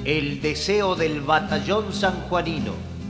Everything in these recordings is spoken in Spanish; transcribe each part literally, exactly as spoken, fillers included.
El deseo del batallón sanjuanino.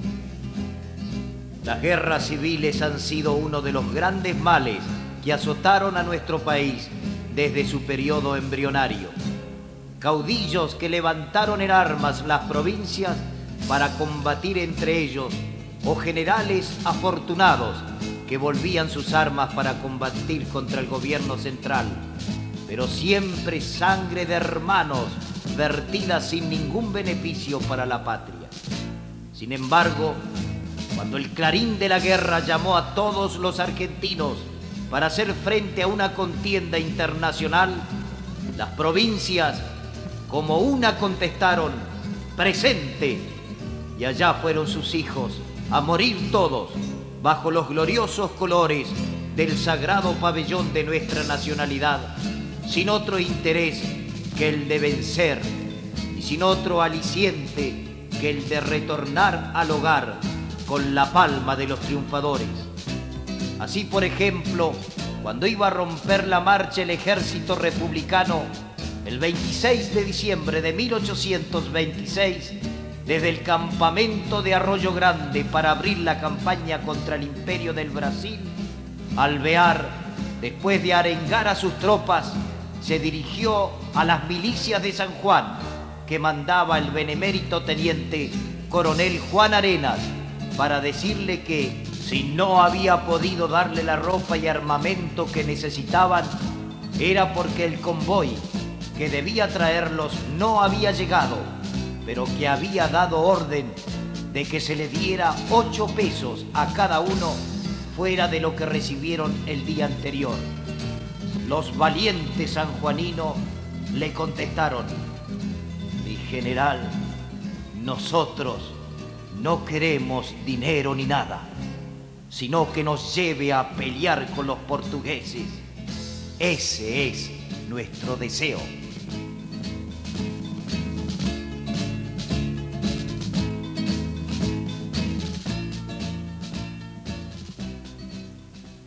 Las guerras civiles han sido uno de los grandes males que azotaron a nuestro país desde su periodo embrionario. Caudillos que levantaron en armas las provincias para combatir entre ellos, o generales afortunados que volvían sus armas para combatir contra el gobierno central, pero siempre sangre de hermanos vertida sin ningún beneficio para la patria. Sin embargo, cuando el clarín de la guerra llamó a todos los argentinos para hacer frente a una contienda internacional, las provincias como una contestaron: presente, y allá fueron sus hijos a morir todos bajo los gloriosos colores del sagrado pabellón de nuestra nacionalidad, sin otro interés que el de vencer y sin otro aliciente que el de retornar al hogar con la palma de los triunfadores. Así, por ejemplo, cuando iba a romper la marcha el ejército republicano, el veintiséis de diciembre de mil ochocientos veintiséis, desde el campamento de Arroyo Grande para abrir la campaña contra el Imperio del Brasil, Alvear, después de arengar a sus tropas, se dirigió a las milicias de San Juan, que mandaba el benemérito teniente coronel Juan Arenas, para decirle que si no había podido darle la ropa y armamento que necesitaban, era porque el convoy que debía traerlos no había llegado, pero que había dado orden de que se le diera ocho pesos a cada uno fuera de lo que recibieron el día anterior. Los valientes sanjuaninos le contestaron: mi general, nosotros no queremos dinero ni nada, sino que nos lleve a pelear con los portugueses. Ese es nuestro deseo.